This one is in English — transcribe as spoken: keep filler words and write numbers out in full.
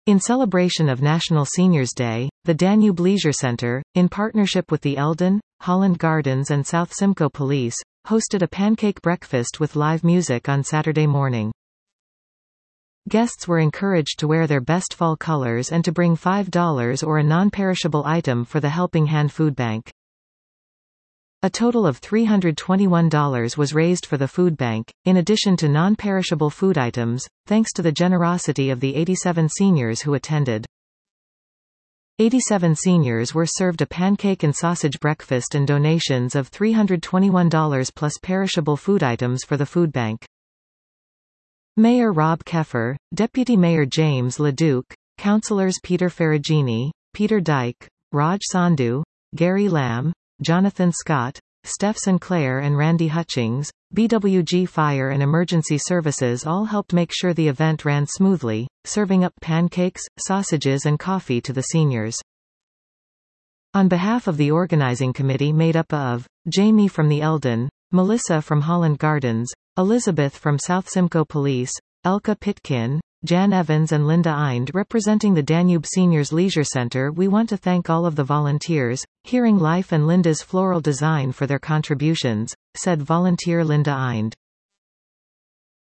In celebration of National Seniors Day, the Danube Leisure Centre, in partnership with the Eldon, Holland Gardens and South Simcoe Police, hosted a pancake breakfast with live music on Saturday morning. Guests were encouraged to wear their best fall colors and to bring five dollars or a non-perishable item for the Helping Hand Food Bank. A total of three hundred twenty-one dollars was raised for the food bank, in addition to non-perishable food items, thanks to the generosity of the eighty-seven seniors who attended. eighty-seven seniors were served a pancake and sausage breakfast and donations of three hundred twenty-one dollars plus perishable food items for the food bank. Mayor Rob Keffer, Deputy Mayor James LeDuc, Councillors Peter Ferragini, Peter Dyke, Raj Sandhu, Gary Lamb, Jonathan Scott, Steph Sinclair and Randy Hutchings, B W G Fire and Emergency Services all helped make sure the event ran smoothly, serving up pancakes, sausages and coffee to the seniors. On behalf of the organizing committee made up of Jamie from the Eldon, Melissa from Holland Gardens, Elizabeth from South Simcoe Police, Elka Pitkin, Jan Evans and Linda Eind representing the Danube Seniors Leisure Centre, we want to thank all of the volunteers, Hearing Life and Linda's Floral Design for their contributions, said volunteer Linda Eind.